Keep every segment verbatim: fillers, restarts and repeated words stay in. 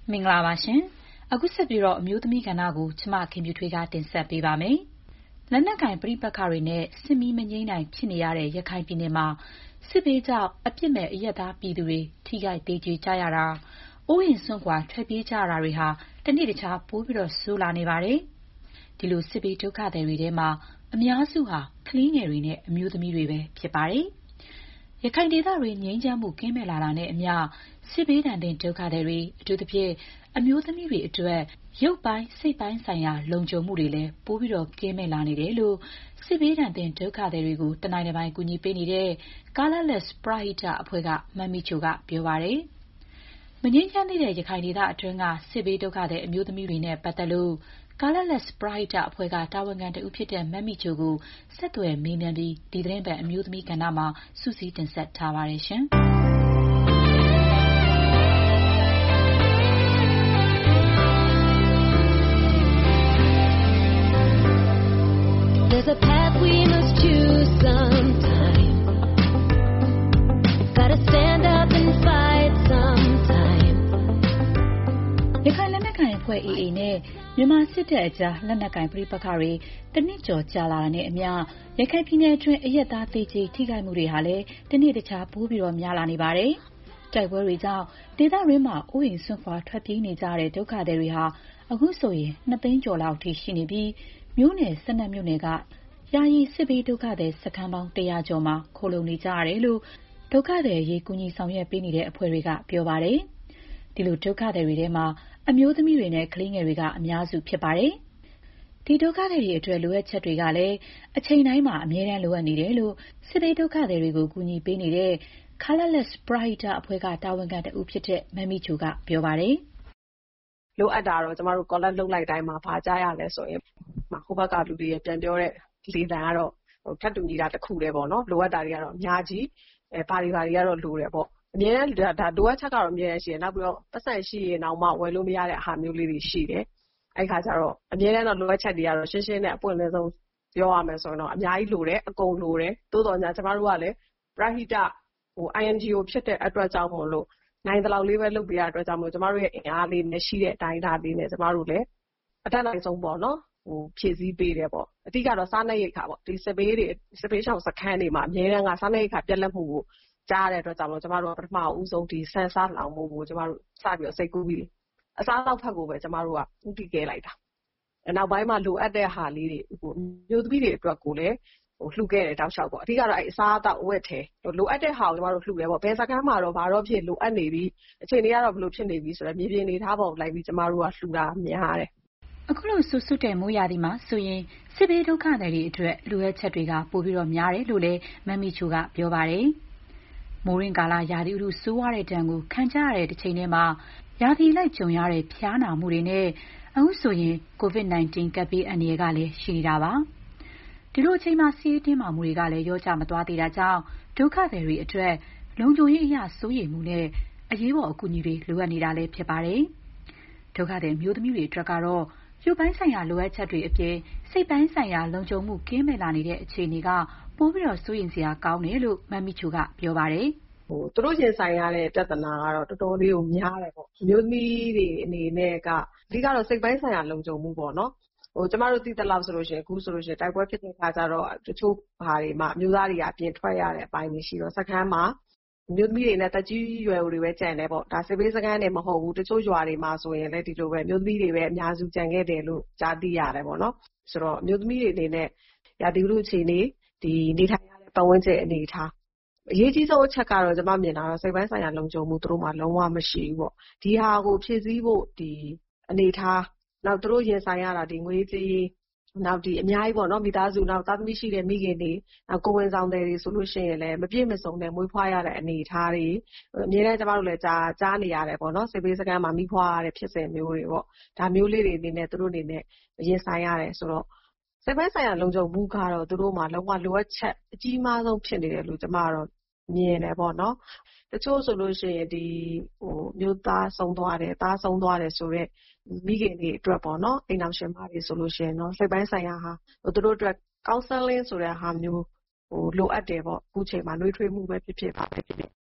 မင်္ဂလာပါရှင်။အခုဆက်ပြီးတော့အမျိုးသမီးကဏ္ဍကိုကျမခင်ဖြူထွေးကတင်ဆက်ပေးပါမယ်။လက်နက်ကိုင်ပဋိပက္ခတွေနဲ့စစ်မီးမငြိမ်းနိုင်ဖြစ်နေရတဲ့ရခိုင်ပြည်နယ်မှာစစ်ဘေးကြောင့်အပြစ်မဲ့အရပ်သားပြည်သူတွေထိခိုက်ဒေကျေကြရတာ၊အိုးအိမ်စွန့်ခွာထွက်ပြေးကြရတာတွေဟာတနေ့တခြားပိုပြီးတော့ဆိုးလာနေပါတယ်။ဒီလိုစစ်ဘေးဒုက္ခသည်တွေထဲမှာအများစုဟာကလေးငယ်တွေနဲ့အမျိုးသမီးတွေပဲဖြစ်ပါတယ်။ရခိုင်ဒေသတွင်းငြိမ်းချမ်းမှုကင်းမဲ့လာတာနဲ့အမျှစစ်ဘေးဒဏ်သင့်ဒုက္ခသည်တွေအထူးသဖြင့်အမျိုးသမီးတွေအတွက်ရုပ်ပိုင်းစိတ်ပိုင်းဆိုင်ရာလုံခြုံမှုတွေလည်းပိုပြီးတော့ကင်းမဲ့လာနေတယ်လို့စစ်ဘေးဒဏ်သင့်ဒုက္ခသည်တွေကိုတနိုင်တစ်ပိုင်းကူညီပေးနေတဲ့ Colourless ပရဟိတအဖွဲ့ကမမ်မီချိုကပြောပါတယ်။မငြိမ်းချမ်းသေးတဲ့ရခိုင်ဒေသအတွင်းကစစ်ဘေးဒုက္ခသည်အမျိုးသမီးတွေနဲ့ပတ်သက်လို့ Colourless ပရဟိတအဖွဲ့ကတာဝန်ခံတဦးဖြစ်တဲ့မမ်မီချိုကိုဆက်သွယ်မေးမြန်းပြီးဒီသတင်းပတ်အမျိုးသမီးကဏ္ဍမှာစုစည်းတင်ဆက်ထားပါတယ်ရှင်။ There's a path we must choose sometime. Gotta stand up and fight sometime. ရခိုင်လက်နက်ကိုင်အဖွဲ့ အေအေ နဲ့မြန်မာစစ်တပ်အကြားလက်နက်ကိုင်ပဋိပက္ခတွေတနစ်ကျော်ကြာလာတာနဲ့အမျှရခိုင်ပြည်နယ်အတွင်းအရက်သားသေကြေထိခိုက်မှုတွေဟာလည်းတနေ့တခြားပိုးပြီးတော့များလာနေပါတယ်။တိုက်ပွဲတွေကြောင့်ဒေသရင်းမှာအိုးအိမ်ဆွန့်ခွာထွက်ပြေးနေကြတဲ့ဒုက္ခသည်တွေဟာအခုဆိုရင်နှစ်သိန်းကျော်လောက်ထိရှိနေပြီးမြို့နယ်၁၂မြို့နယ်ကယာယီစစ်ဘေးဒုက္ခသည်စခန်းပေါင်းတရာကျော်မှာခိုလုံနေကြရတယ်လို့ဒုက္ခသည်ရေးကူညီဆောင်ရွက်ပေးနေတဲ့အဖွဲ့တွေကပြောပါတယ်။ဒီလိုဒုက္ခသည်တွေထဲမှာအမျိုးသမီးတွေနဲ့ကလေးငယ်တွေကအများစုဖြစ်ပါတယ်။ဒီဒုက္ခသည်တွေအတွက်လိုအပ်ချက်တွေကလည်းအချိန်တိုင်းမှာအမြဲတမ်းလိုအပ်နေတယ်လို့စစ်ဘေးဒုက္ခသည်တွေကိုကူညီပေးနေတဲ့ Colourless ပရဟိတအဖွဲ့ကတာဝန်ခံတဦးဖြစ်တဲ့မမ်မီချိုကပြောပါတယ်။လိုအပ်တာတော့ကျမတို့ collect လုပ်လိုက်တိုင်းမှာဗာကြားရလဲဆိုရင်ဟိုဘက်ကလူတွေပြန်ပြောတဲ့လေသံကတော့ဟိုထပ်တူညီတာတစ်ခုတည်းပေါ့နော်လိုအပ်တာတွေကတော့အများကြီးအဲဘာတွေဘာတွေကတော့လိုတယ်ပေါ့အများနဲ့ဒါလိုအပ်ချက်ကတော့အများနဲ့ရှိတယ်နောက်ပြီးတော့ပတ်စံရှိရင်တော့မှဝယ်လို့မရတဲ့အားမျိုးလေးတွေရှိတယ်အဲ့ခါကျတော့အများနဲ့တော့လိုအပ်ချက်တွေကတော့ရှင်းရှင်းနဲ့အပွင့်လင်းဆုံးပြောရမယ်ဆိုရင်တော့အများကြီးလိုတယ်အကုန်လိုတယ်တိုးတော်ညာကျမတို့ကလည်းပရဟိတဟို အိုင် အန် ဂျီ အို ဖြစ်တဲ့အတွက်ကြောင့်မို့လို့နိုင်တဲ့လောက်လေးပဲလုပ်ပေးရတဲ့အတွက်ကြောင့်မို့ကျမတို့ရဲ့အင်အားလေးနဲ့ရှိတဲ့အတိုင်းဒါလေးနဲ့ကျမတို့လည်းအတက်နိုင်ဆုံးပေါ့နော်ဟိုဖြည့်ဆည်းပေးတယ်ပေါ့အတိကတော့စားနပ်ရိက္ခာပေါ့ဒီစပေးတွေစပေးချောင်းစခန်းတွေမှာအများတန်းကစားနပ်ရိက္ခာပြက်လက်မှုကိုကြားတဲ့အတွက်ကြောင့်မို့ကျမတို့ကပထမဦးဆုံးဒီဆန်စားလောင်မှုကိုကျမတို့စပြီးတော့စိတ်ကူးပြီးအစားအသောက်ဖက်ကိုပဲကျမတို့ကဥတီခဲ့လိုက်တာနောက်ပိုင်းမှာလိုအပ်တဲ့ဟာလေးတွေဟိုမျိုးသမီးတွေအတွက်ကိုလည်းဟိုလှူခဲ့တယ်တောက်လျှောက်ပေါ့အဓိကတော့အဲ့အစားအသောက်အဝတ်ထဲလိုအပ်တဲ့ဟာကိုကျမတို့လှူတယ်ပေါ့ဘယ်စခန်းမှာတော့ဘာတော့ဖြစ်လိုအပ်နေပြီအချိန်တွေကတော့ဘယ်လိုဖြစ်နေပြီဆိုတော့မြေပြင်နေထားပုံလိုက်ပြီးကျမတို့ကလှူတာများတယ်အခုလိုဆူဆွတ်တဲ့မိုးရာသီမှာဆိုရင်စစ်ဘေးဒုက္ခသည်တွေအတွက်လိုအပ်ချက်တွေကပိုပြီးတော့များတယ်လို့လည်းမမ်မီချိုကပြောပါတယ်။မိုးရင်းကာလရာသီဥတုဆိုးရတဲ့တံကိုခံကြရတဲ့တစ်ချိန်တည်းမှာရာသီလိုက်ကြုံရတဲ့ဖျားနာမှုတွေနဲ့အခုဆိုရင် ကိုဗစ် ၁၉ ကပ်ဘေးအန္တရာယ်ကလည်းရှိနေတာပါ။ဒီလိုအချိန်မှာစီးရေးတင်းမာမှုတွေကလည်းရောကျမသွားသေးတာကြောင့်ဒုက္ခသည်တွေအတွက်လုံခြုံရေးအရာစိုးရိမ်မှုနဲ့အရေးပေါ်အကူအညီတွေလိုအပ်နေတာလည်းဖြစ်ပါတယ်။ဒုက္ခသည်မျိုးသမီးတွေအတွက်ကတော့ရုပ်ပိုင်းဆိုင်ရာလိုအပ်ချက်တွေအပြင်စိတ်ပိုင်းဆိုင်ရာလုံခြုံမှုကင်းမဲ့လာနေတဲ့အခြေအနေကပိုပြီးတော့စိုးရိမ်စရာကောင်းတယ်လို့မမ်မီချိုကပြောပါတယ်ဟိုသူတို့ရင်ဆိုင်ရတဲ့ပြဿနာကတော့တော်တော်လေးကိုများတယ်ပေါ့မျိုးသမီးတွေအနေနဲ့ကအဓိကတော့စိတ်ပိုင်းဆိုင်ရာလုံခြုံမှုပေါ့နော်ဟိုကျမတို့သိတဲ့လောက်ဆိုလို့ရှိရင်အခုဆိုလို့ရှိရင်တိုက်ပွဲဖြစ်တဲ့အခါကျတော့တချို့ဘာတွေမှမျိုးသားတွေအပြင်ထွက်ရတဲ့အပိုင်းတွေရှိတော့စခန်းမှာမျိုးသမီးတွေနဲ့တက်ကြီးရွယ်တွေပဲကြံတယ်ပေါ့ဒါစစ်ဘေးစခန်းတွေမဟုတ်ဘူးတချို့ရွာတွေမှာဆိုရင်လည်းဒီလိုပဲမျိုးသမီးတွေပဲအများစုကြံခဲ့တယ်လို့ကြားသိရတယ်ပေါ့နော်ဆိုတော့မျိုးသမီးတွေအနေနဲ့ရာသီဥတုအခြေအနေဒီနေထိုင်ရတဲ့ပတ်ဝန်းကျင်အနေထားအရေးကြီးဆုံးအချက်ကတော့ကျွန်မမြင်တာတော့စိတ်ပိုင်းဆိုင်ရာလုံခြုံမှုသူတို့မှလုံးဝမရှိဘူးပေါ့ဒီဟာကိုဖြည့်ဆည်းဖို့ဒီအနေထားနောက်သူတို့ရင်ဆိုင်ရတာဒီငွေကြေးနောက်ဒီအများကြီးပေါ့နော်မိသားစုနောက်သားသမီးရှိတဲ့မိခင်တွေနောက်ကိုဝင်ဆောင်တွေဆိုလို့ရှိရင်လည်းမပြည့်မစုံတဲ့မွေးဖွားရတဲ့အနေအထားတွေအများနဲ့ကျမတို့လည်းကြားကြားနေရတယ်ပေါ့နော်စေပေးစကန်မှာမိဖွားရတဲ့ဖြစ်စဉ်မျိုးတွေပေါ့ဒါမျိုးလေးတွေအနေနဲ့သူတို့အနေနဲ့ရင်ဆိုင်ရတယ်ဆိုတော့စိတ်ပိုင်းဆိုင်ရာလုံခြုံမှုကတော့သူတို့မှလုံးဝလိုအပ်ချက်အကြီးမားဆုံးဖြစ်နေတယ်လို့ကျမကတော့မြင်တယ်ပေါ့နော်တချို့ဆိုလို့ရှိရင်ဒီဟိုမျိုးသားဆုံးသွားတယ်သားဆုံးသွားတယ်ဆိုတော့မိခင်တွေအတွက်ပေါ့နော်အိမ်အောင်ရှင်မတွေဆိုလို့ရှိရင်တော့စိတ်ပိုင်းဆိုင်ရာဟာသူတို့အတွက် counseling ဆိုတဲ့ဟာမျိုးဟိုလိုအပ်တယ်ပေါ့အခုချိန်မှာနှွေးထွေးမှုပဲဖြစ်ဖြစ်ပါပဲဖြစ်ဖြစ်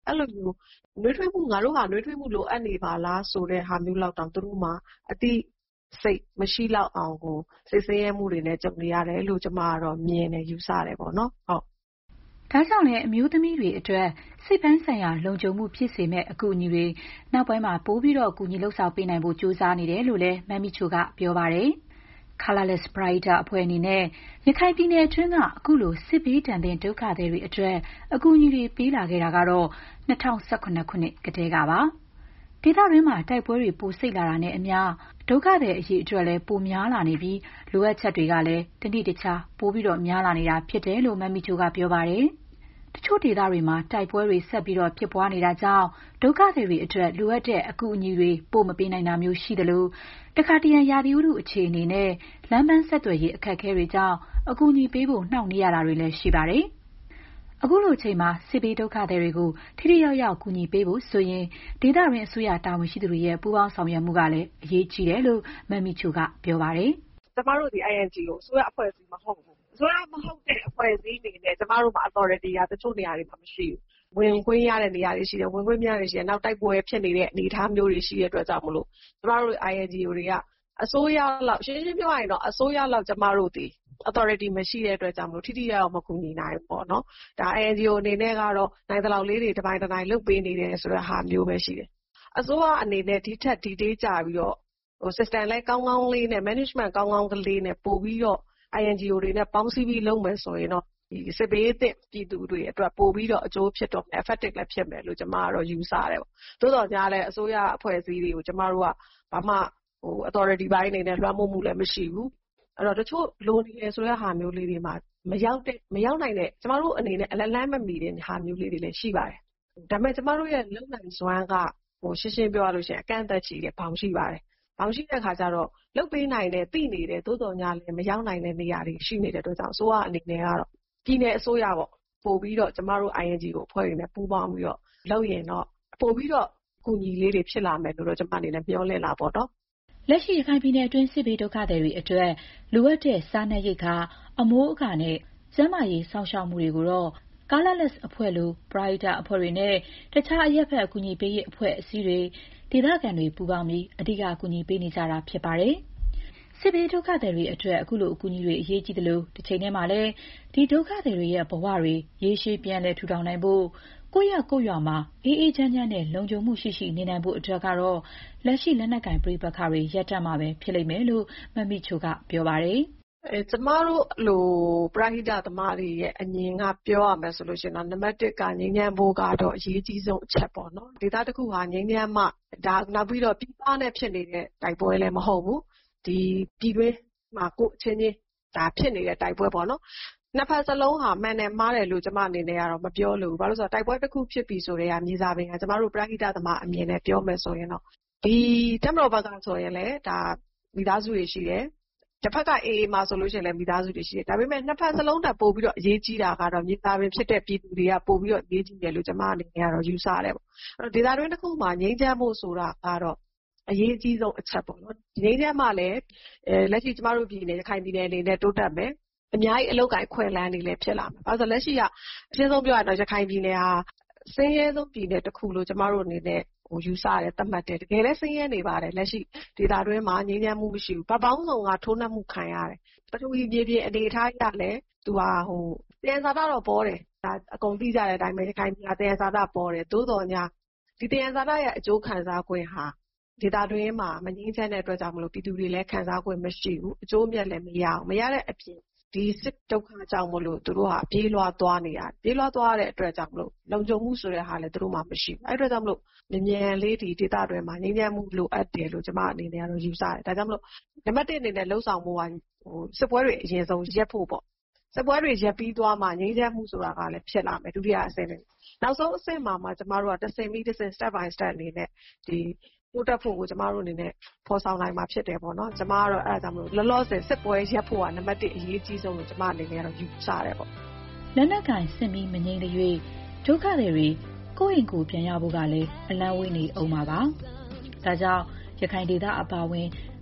အဲ့လိုမျိုးနှွေးထွေးမှုငါတို့ဟာနှွေးထွေးမှုလိုအပ်နေပါလားဆိုတဲ့ဟာမျိုးလောက်တောင်သူတို့မှာအတိစိတ်မရှိလောက်အောင်ကိုစိတ်ဆင်းရဲမှုတွေနဲ့ကြုံနေရတယ်လို့ကျမကတော့မြင်နေယူဆတယ်ပေါ့နော်ဟုတ်ဒါကြောင့်လည်းအမျိုးသမီးတွေအတွက်စိတ်ပိုင်းဆိုင်ရာလုံခြုံမှုဖြစ်စေမဲ့အကူအညီတွေနောက်ပိုင်းမှာပိုပြီးတော့အကူအညီလှုပ်ဆောင်ပေးနိုင်ဖို့ကြိုးစားနေတယ်လို့လည်းမမ်မီချိုကပြောပါတယ်။ Colorless Brighter အဖွဲ့အနေနဲ့ရခိုင်ပြည်နယ်အတွင်းကအခုလိုစစ်ဘေးဒဏ်သင့်ဒုက္ခသည်တွေအတွက်အကူအညီတွေပေးလာခဲ့တာကတော့၂၀၁၇ခုနှစ်ကတည်းကပါ။ဒေသတွင်းမှာတိုက်ပွဲတွေပိုစိတ်လာတာနဲ့အမျှဒုက္ခသည်အရေးအတွက်လည်းပိုများလာနေပြီးလိုအပ်ချက်တွေကလည်းတနေ့တခြားပိုပြီးတော့များလာနေတာဖြစ်တယ်လို့မမ်မီချိုကပြောပါတယ်။တချို့ဒေသတွေမှာတိုက်ပွဲတွေဆက်ပြီးတော့ဖြစ်ပွားနေတာကြောင့်ဒုက္ခသည်တွေအတွက်လိုအပ်တဲ့အကူအညီတွေပို့မပေးနိုင်တာမျိုးရှိတယ်လို့တခါတရံရာသီဥတုအခြေအနေနဲ့လမ်းပန်းဆက်သွယ်ရေးအခက်အခဲတွေကြောင့်အကူအညီပေးဖို့နှောင့်နှေးရတာတွေလည်းရှိပါတယ်။အခုလိုအချိန်မှာစစ်ဘေးဒုက္ခသည်တွေကိုထိထိရောက်ရောက်ကူညီပေးဖို့ဆိုရင်ဒေသတွင်းအစိုးရတာဝန်ရှိသူတွေရဲ့ပူးပေါင်းဆောင်ရွက်မှုကလည်းအရေးကြီးတယ်လို့မမ်မီချိုကပြောပါတယ်။ကျမတို့ဒီ အိုင်အန်ဂျီအို အစိုးရအဖွဲ့အစည်းမဟုတ်ဘူး။အစိုးရမဟုတ်တဲ့အဖွဲ့အစည်းတွေနဲ့ကျမတို့မှာ authority ကတချို့နေရာတွေမှာမရှိဘူး။ဝင်ခွင့်ရတဲ့နေရာတွေရှိတယ်ဝင်ခွင့်မရတဲ့ရှိတယ်နောက်တိုက်ပွဲဖြစ်နေတဲ့အနေအထားမျိုးတွေရှိတဲ့အတွက်ကြောင့်မလို့ကျမတို့ အိုင်အန်ဂျီအို တွေကအစိုးရလောက်ရှင်းရှင်းပြောရရင်တော့အစိုးရလောက်ကျမတို့ဒီ authority မရှိတဲ့အတွက်ကြောင့်မလို့ထိထိရောက်ရောက်မကူညီနိုင်ဘူးပေါ့နော်ဒါ အိုင်အန်ဂျီအို အနေနဲ့ကတော့နိုင်သလောက်လေးတွေတစ်ပိုင်းတစ်ပိုင်းလုပ်ပေးနေတယ်ဆိုတဲ့ဟာမျိုးပဲရှိတယ်အစိုးရအနေနဲ့ဒီထက်ဒီတေးကြပြီးတော့ဟို system လဲကောင်းကောင်းလေးနဲ့ management ကောင်းကောင်းကလေးနဲ့ပို့ပြီးတော့ အိုင်အန်ဂျီအို တွေနဲ့ပေါင်းစည်းပြီးလုပ်မယ်ဆိုရင်တော့ဒီစစ်ဘေးသင့်ပြည်သူတွေအတွက်ပို့ပြီးတော့အကျိုးဖြစ်တော့ effective လည်းဖြစ်မယ်လို့ကျမကတော့ယူဆတယ်ပေါ့သို့တော်ကြားလဲအစိုးရအဖွဲ့အစည်းတွေကိုကျမတို့ကဘာမှဟို authority ဘိုင်းအနေနဲ့လွှမ်းမိုးမှုလည်းမရှိဘူးအဲ့တော့တချို့လိုနေတယ်ဆိုတဲ့ဟာမျိုးလေးတွေမှာမရောက်တဲ့မရောက်နိုင်တဲ့ကျမတို့အနေနဲ့အလလန်းမမီတဲ့ဟာမျိုးလေးတွေလည်းရှိပါတယ်ဒါပေမဲ့ကျမတို့ရဲ့လုံနိုင်စွမ်းကဟိုရှင်းရှင်းပြောရလို့ရှိရင်အကန့်အသတ်ရှိတယ်ဘောင်ရှိပါတယ်ဘောင်ရှိတဲ့ခါကျတော့လုတ်ပေးနိုင်တယ်သိနေတယ်သို့တော်ညာလည်းမရောက်နိုင်တဲ့နေရာတွေရှိနေတဲ့အတွက်ကြောင့်အစိုးရအနေနဲ့ကတော့ပြည်နယ်အစိုးရပေါ့ပို့ပြီးတော့ကျမတို့ အိုင်အန်ဂျီ ကိုအဖွဲ့ရင်းနဲ့ပူးပေါင်းပြီးတော့လုပ်ရင်တော့ပို့ပြီးတော့ကူညီလေးတွေဖြစ်လာမယ်လို့တော့ကျမအနေနဲ့ပြောလင့်လာပေါ့နော်လက်ရှိရခိုင်ပြည်နယ်အတွင်းစစ်ဘေးဒုက္ခသည်တွေအတွက်လိုအပ်တဲ့စားနပ်ရိက္ခာအမိုးအကာနဲ့ကျန်းမာရေးစောင့်ရှောက်မှုတွေကိုတော့ Colorless အဖွဲ့လို Brighter အဖွဲ့တွေနဲ့တခြားအရက်ဖက်အကူအညီပေးရေးအဖွဲ့အစည်းတွေဒေသခံတွေပူးပေါင်းပြီးအဓိကအကူအညီပေးနေကြတာဖြစ်ပါတယ်။စစ်ဘေးဒုက္ခသည်တွေအတွက်အခုလိုအကူအညီတွေအရေးကြီးသလိုတစ်ချိန်တည်းမှာလည်းဒီဒုက္ခသည်တွေရဲ့ဘဝတွေရေရှည်ပြန်လည်ထူထောင်နိုင်ဖို့ကိုယ့်ရကိုယ့်ရွာမှာအေးအေးချမ်းချမ်းနဲ့လုံခြုံမှုရှိရှိနေနိုင်ဖို့အတွက်ကတော့လက်ရှိလက်နက်ကင်ပြိပက္ခတွေရပ်တန့်မှာပဲဖြစ်လိမ့်မယ်လို့မမ်မီချိုကပြောပါတယ်။အဲကျမတို့လိုပရဟိတသမားတွေရဲ့အမြင်ကပြောရမယ်ဆိုလို့ရှိရင်တော့နံပါတ်တစ်ကငြိမ်းချမ်းဖို့ကတော့အရေးကြီးဆုံးအချက်ပေါ့နော်။ဒေသတစ်ခုဟာငြိမ်းချမ်းမှဒါနောက်ပြီးတော့ပြည်ပနဲ့ဖြစ်နေတဲ့တိုက်ပွဲလည်းမဟုတ်ဘူး။ဒီပြည်တွင်းမှာကိုအချင်းချင်းဒါဖြစ်နေတဲ့တိုက်ပွဲပေါ့နော်။နှစ်ဖက်စလုံးဟာမှန်တယ်မှားတယ်လို့ကျမအနေနဲ့ကတော့မပြောလို့ဘာလို့ဆိုတော့တိုက်ပွဲတစ်ခုဖြစ်ပြီဆိုတဲ့ကမြေစာပင်ကကျမတို့ပရဟိတသမားအမြင်နဲ့ပြောမယ်ဆိုရင်တော့ဒီတက်မတော်ဘက်ကဆိုရင်လည်းဒါမိသားစုတွေရှိတယ်တစ်ဖက်ကအေးအေးမှာဆိုလို့ရှိရင်လည်းမိသားစုတွေရှိတယ်ဒါပေမဲ့နှစ်ဖက်စလုံးတက်ပို့ပြီးတော့အရေးကြီးတာကတော့မြေစာပင်ဖြစ်တဲ့ပြည်သူတွေကပို့ပြီးတော့အရေးကြီးတယ်လို့ကျမအနေနဲ့ကတော့ယူဆရတယ်ပေါ့အဲ့တော့ဒေသတွင်းတစ်ခုမှာငြိမ်းချမ်းဖို့ဆိုတာကတော့အရေးအကြီးဆုံးအချက်ပေါ့နော်ငြိမ်းချမ်းမှလည်းအဲလက်ရှိကျမတို့ပြည်နယ်ရခိုင်ပြည်နယ်အနေနဲ့တိုးတက်မယ်အများကြီးအလုပ်ကိုင်ခွင့်လန်းနေလည်းဖြစ်လာမယ်။ဘာလို့လဲဆိုတော့လက်ရှိကအရှင်းဆုံးပြောရတော့ရခိုင်ပြည်နယ်ဟာဆင်းရဲဆုံးပြည်နယ်တစ်ခုလို့ကျမတို့အနေနဲ့ဟိုယူဆရတယ်သတ်မှတ်တယ်။တကယ်လည်းဆင်းရဲနေပါတယ်လက်ရှိဒေသတွင်းမှာငြိမ်းချမ်းမှုမရှိဘူး။ဗပောင်းဆောင်ကထိုးနှက်မှုခံရတယ်။ပထဝီမြေပြင်အနေအထားရလည်းသူဟာဟိုတယံဇာတတော့ပေါ်တယ်။ဒါအကုန်သိကြတဲ့အတိုင်းပဲရခိုင်ပြည်နယ်တယံဇာတပေါ်တယ်။သို့တော်ညာဒီတယံဇာတရဲ့အကျိုးခံစား권ဟာဒေသတွင်းမှာမငြိမ်းချမ်းတဲ့အတွက်ကြောင့်မလို့ပြည်သူတွေလည်းခံစား권မရှိဘူး။အကျိုးမြတ်လည်းမရအောင်မရတဲ့အပြင်ဒီစစ်ဒုက္ခကြောင့်မလို့သူတို့ဟာပြေးလွှားသွားနေရတယ်ပြေးလွှားသွားတဲ့အတွက်ကြောင့်မလို့လုံခြုံမှုဆိုတဲ့ဟာလည်းသူတို့မှမရှိဘူးအဲ့အတွက်ကြောင့်မလို့မြန်မြန်လေးဒီဒေသတွင်းမှာငြိမ်းချမ်းမှုလိုအပ်တယ်လို့ကျွန်မအနေနဲ့ကတော့ယူဆတယ်ဒါကြောင့်မလို့နံပါတ်တစ်အနေနဲ့လှုပ်ဆောင်မှုကဟိုစစ်ပွဲတွေအရင်ဆုံးရက်ဖို့ပေါ့စစ်ပွဲတွေရက်ပြီးသွားမှငြိမ်းချမ်းမှုဆိုတာကလည်းဖြစ်လာမယ်ဒုတိယအဆင့်နဲ့နောက်ဆုံးအဆင့်မှာမှကျွန်မတို့ကတစ်ဆင့်ပြီးတစ်ဆင့် step by step အနေနဲ့ဒီတိုးတက်ဖို့ကိုကျမတို့အနေနဲ့ဖော်ဆောင်နိုင်မှာဖြစ်တယ်ပေါ့နော်ကျမကတော့အဲ့ဒါကြောင့်မလို့လောလောဆယ်စစ်ပွဲရက်ဖို့ကနံပါတ်တစ်အရေးကြီးဆုံးလို့ကျမအနေနဲ့ကတော့ယူဆရတယ်ပေါ့လက်နက်ကင်စစ်မီးမငြိမ်တဲ့၍ဒုက္ခတွေကိုယ့်အိမ်ကိုပြန်ရဖို့ကလည်းအလံဝေးနေအောင်ပါပါဒါကြောင့်ရခိုင်ဒေသအပါအဝင်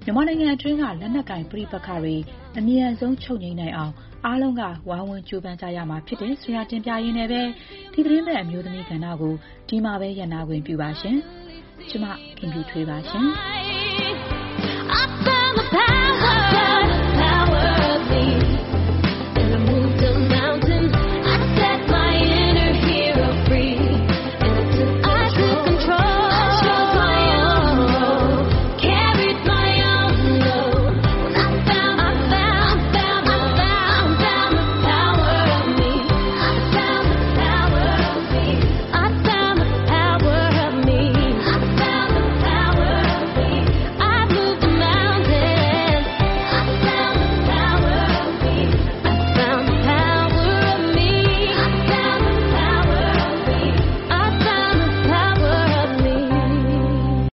မြန်မာနိုင်ငံအတွင်းကလက်နက်ကိုင်ပဋိပက္ခတွေအမြန်ဆုံးချုပ်ငြိမ်းနိုင်အောင်အားလုံးကဝိုင်းဝန်းကြိုးပမ်းကြရမှာဖြစ်တယ်ဆိုတာတင်ပြရင်းနဲ့ပဲဒီသတင်းပတ်အမျိုးသမီးကဏ္ဍကိုဒီမှာပဲရန်နာခွင့်ပြုပါရှင်။ကျမခင်ဖြူထွေးပါရှင်။